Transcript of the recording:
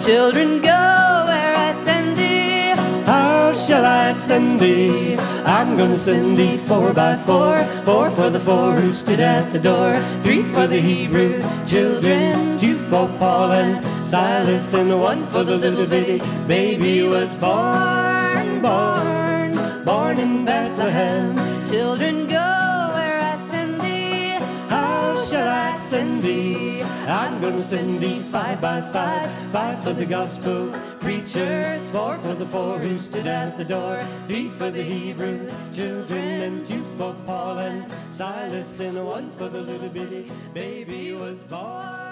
Children, go where I send thee. How shall I send thee? I'm gonna send thee 4 by 4. 4 for the 4 who stood at the door. 3 for the Hebrew children. 2 for Paul and Silas. And 1 for the little bitty baby who was born in Bethlehem. Children, go where I send thee. How shall I send thee? I'm gonna send thee 5 by 5. 5 for the gospel preachers. 4 for the 4 who stood at the door. 3 for the Hebrew children. And 2 for Paul and Silas. And 1 for the little bitty baby who was born